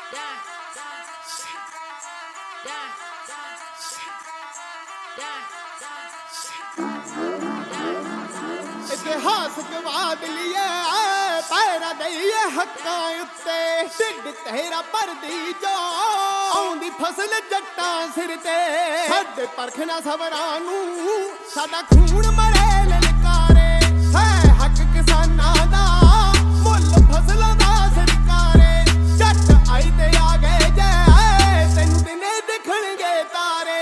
इतिहास गवा दिलिए पैरा दईए हक्कां उत्ते ढिड तेरा भरदी जो आउंदी फसल जट्टां सिर ते साडे परखना सबरां नूं साडा खून मरे ललकारे है हक किसानां दा मुੱਲ फसलां दा सरकारे जट आई ते आ गए जे तैनूं दिने दिखणगे तारे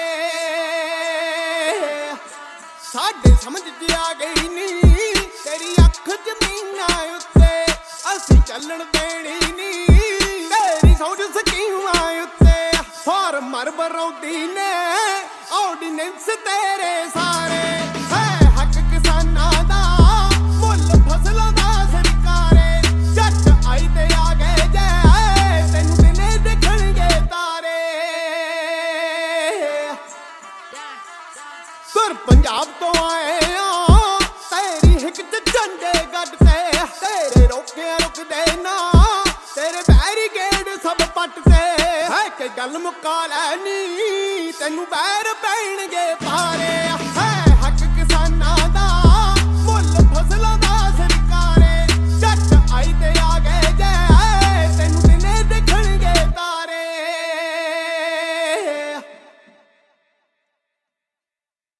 साडे समझ च आ गई नी तेरी अख जमीनां उत्ते असीं चलण देनी नी तेरी सौज स्कीमां उत्ते फार्मर बरौदी ने ऑर्डिनेंस तेरे सारे है हक किसानां दा मुੱਲ फसलां दा सरकारे जट आई ते आ गए जे तैनूं दिने दिखणगे तारे तुर पंजाब तो आए तेरी हिक च झंडे गड्डते तेरे रोके रुकदे ना तेरे बैरीकेड सब पटते है कि गल मुका लैनी तैनू बैर पैणगे पारे